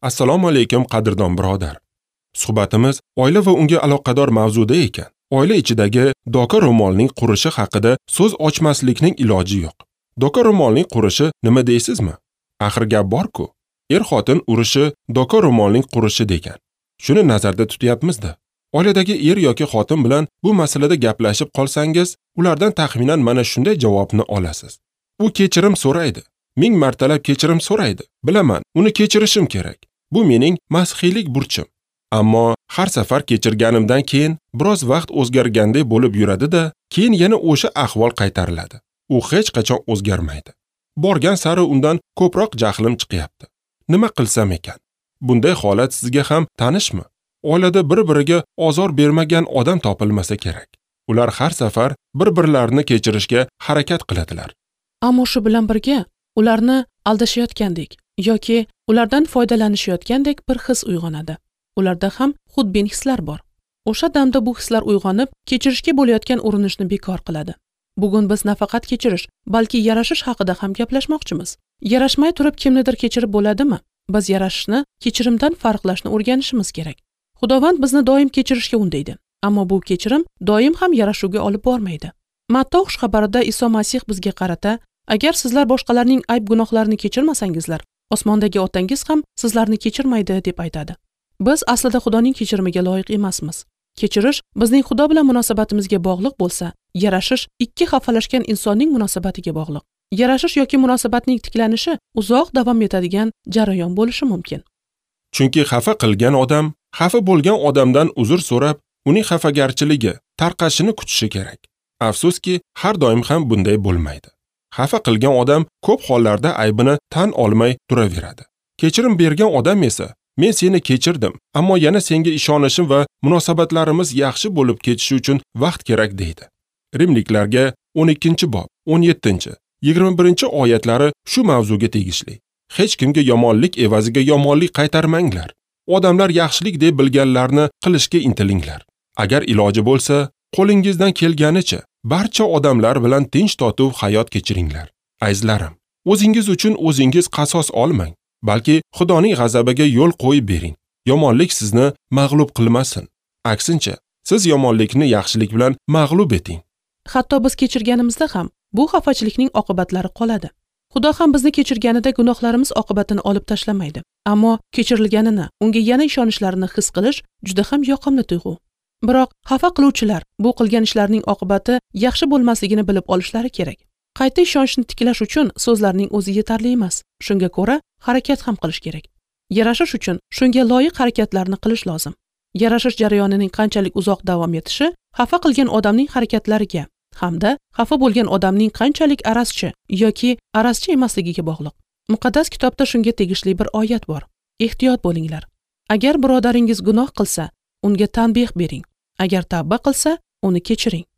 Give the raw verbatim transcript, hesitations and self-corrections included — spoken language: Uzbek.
Assalomu alaykum qadrdon birodar. Suhbatimiz oila va unga aloqador mavzuda ekan. Oila ichidagi doka ro'molning qurishi haqida so'z ochmaslikning iloji yo'q. Doka ro'molning qurishi nima deysizmi? Axir gap bor-ku. Er-xotin urushi doka ro'molning qurishi degan. Shuni nazarda tutyapmiz-da. Oiladagi er yoki xotin bilan bu masalada gaplashib qolsangiz, ulardan taxminan mana shunday javobni olasiz. U kechirim so'raydi. Ming martalab kechirim so'raydi. Bilaman, uni kechirishim kerak. Bu mening masxiylik burchim. Ammo har safar kechirganimdan keyin biroz vaqt o'zgargandek bo'lib yuradi-da, keyin yana o'sha ahvol qaytariladi. U hech qachon o'zgarmaydi. Borgan sari undan ko'proq jahlim chiqyapti. Nima qilsam ekan? Bunday holat sizga ham tanishmi? Oilada bir-biriga ozor bermagan odam topilmasa kerak. Ular har safar bir-birlarini kechirishga harakat qiladilar. Ammo shu bilan birga ularni aldashayotgandek yoki ulardan foydalanishayotgandek bir his uyg'onadi. Ularda ham xudbin hislar bor. O'sha damda bu hislar uyg'onib, kechirishga bo'layotgan urinishni bekor qiladi. Bugun biz nafaqat kechirish, balki yarashish haqida ham gaplashmoqchimiz. Yarashmay turib kimnidir kechirib bo'ladimi? Biz yarashishni kechirimdan farqlashni o'rganishimiz kerak. Xudovand bizni doim kechirishga undaydi, ammo bu kechirim doim ham yarashuvga olib bormaydi. Matta xushxabarida Iso Masih bizga qarata, agar sizlar boshqalarning ayb gunohlarini kechirmasangizlar, osmondagi otangiz ham sizlarni kechirmaydi deb aytadi. Biz aslida Xudoning kechirimiga loyiq emasmiz. Kechirish bizning Xudo bilan munosabatimizga bog'liq bo'lsa, yarashish ikki xafalashgan insonning munosabatiga bog'liq. Yarashish yoki munosabatning tiklanishi uzoq davom etadigan jarayon bo'lishi mumkin. Chunki xafa qilgan odam, xafa bo'lgan odamdan uzr so'rab, uning xafagarchiligi tarqashini kutishi kerak. Afsuski, har doim ham bunday bo'lmaydi. Xafa qilgan odam ko'p hollarda aybini tan olmay turaveradi. Kechirim bergan odam esa, men seni kechirdim, ammo yana senga ishonishim va munosabatlarimiz yaxshi bo'lib ketishi uchun vaqt kerak deydi. Rimliklarga o'n ikkinchi bob, o'n yettinchi, yigirma birinchi oyatlari shu mavzuga tegishli. Hech kimga yomonlik evaziga yomonlik qaytarmanglar. Odamlar yaxshilik deb bilganlarni qilishga intilinglar. Agar iloji bo'lsa, qo'lingizdan kelganicha barcha odamlar bilan tinch totuv hayot kechiringlar. Azizlarim, o'zingiz uchun o'zingiz qasos olmang, balki Xudoning g'azabiga yo'l qo'yib bering. Yomonlik sizni mag'lub qilmasin. Aksincha, siz yomonlikni yaxshilik bilan mag'lub eting. Hatto biz kechirganimizda ham bu xafachilikning oqibatlari qoladi. Xudo ham bizni kechirganida gunohlarimiz oqibatini olib tashlamaydi. Ammo kechirilganini, unga yana ishonishlarini his qilish juda ham yoqimli tuyg'u. Biroq xafa qiluvchilar bu qilgan ishlarining oqibati yaxshi bo'lmasligini bilib olishlari kerak. Qayta ishonchni tiklash uchun so'zlarning o'zi yetarli emas. Shunga ko'ra harakat ham qilish kerak. Yarashish uchun shunga loyiq harakatlarni qilish lozim. Yarashish jarayonining qanchalik uzoq davom etishi xafa qilgan odamning harakatlariga hamda xafa bo'lgan odamning qanchalik arazchi yoki arazchi emasligiga bog'liq. Muqaddas kitobda shunga tegishli bir oyat bor. Ehtiyot bo'linglar. Agar birodaringiz gunoh qilsa, unga tanbeh bering. Agar tavba qilsa, uni kechiring.